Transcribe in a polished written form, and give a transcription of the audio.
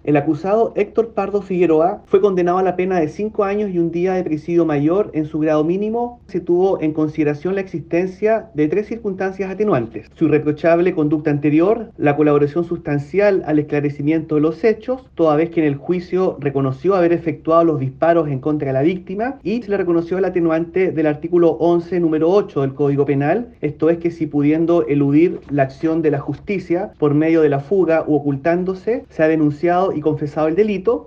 El acusado Héctor Pardo Figueroa fue condenado a la pena de 5 años y un día de presidio mayor en su grado mínimo. Se tuvo en consideración la existencia de 3 circunstancias atenuantes: su irreprochable conducta anterior, la colaboración sustancial al esclarecimiento de los hechos, toda vez que en el juicio reconoció haber efectuado los disparos en contra de la víctima, y se le reconoció el atenuante del artículo 11, número 8 del Código Penal, esto es que si pudiendo eludir la acción de la justicia por medio de la fuga u ocultándose, se ha denunciado y confesado el delito,